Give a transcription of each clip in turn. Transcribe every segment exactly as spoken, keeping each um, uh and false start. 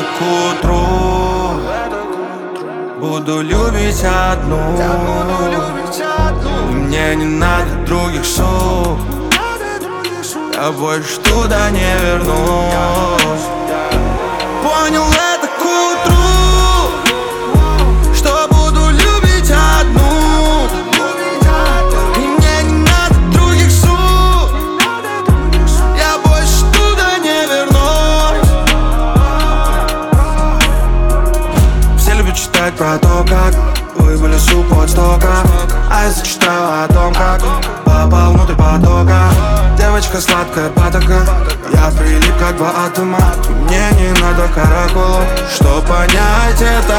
это к утру буду любить одну, и мне не надо других суп. Я больше туда не вернусь. Понял это к утру, что буду любить одну, и мне не надо других суп. Я больше туда не вернусь. Все любят читать про то, как вы были суп от стока, а я зачитал о том, как попал внутрь потока. Девочка сладкая патока, я прилип как два атома. Мне не надо каракулов, чтоб понять это.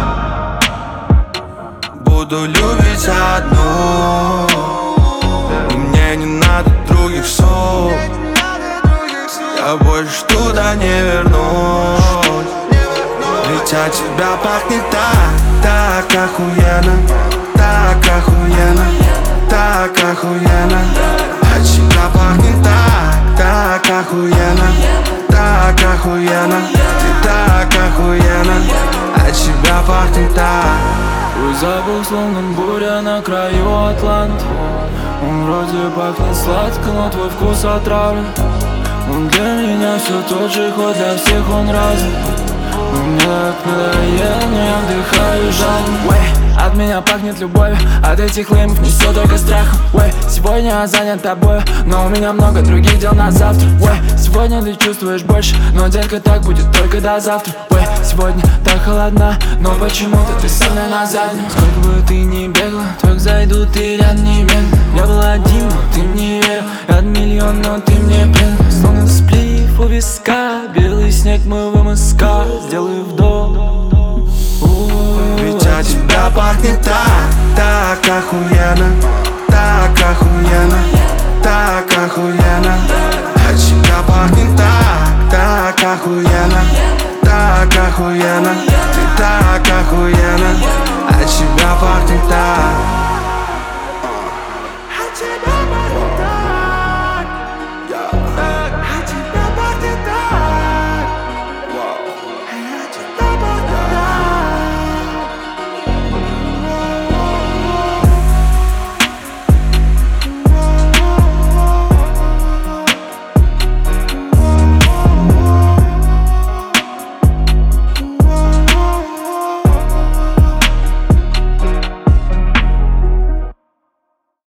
Буду любить одну, и мне не надо других суп. Я больше туда не вернусь. Ведь от тебя пахнет так, так охуенно, так охуенно, так охуенно. От тебя пахнет так, так охуенно, так охуенно, ты так охуенно. От тебя пахнет так. Твой запах словно буря на краю Атланта. Он вроде пахнет сладко, но твой вкус отравлен. Он для меня все тот же, хоть для всех он разный. Мне так надоело, но я вдыхаю жалобу. От меня пахнет любовью, от этих леймов несет только страхом. Ой, сегодня я занят тобой, но у меня много других дел на завтра. Ой, сегодня ты чувствуешь больше, но, детка, так будет только до завтра. Ой, сегодня так холодна, но почему-то ты со мной на заднем. Сколько бы ты ни бегала, только зайду, ты рядом не бегала. Я был один, но ты мне верил, я миллион, но ты мне предал. Словно сплив у виска, белый снег мы в МСК. Сделай вдох. Ведь от тебя пахнет так, так охуенно, так охуенно, так охуенно. От тебя пахнет так, так охуенно, так охуенно, ты так охуенно. От тебя пахнет так.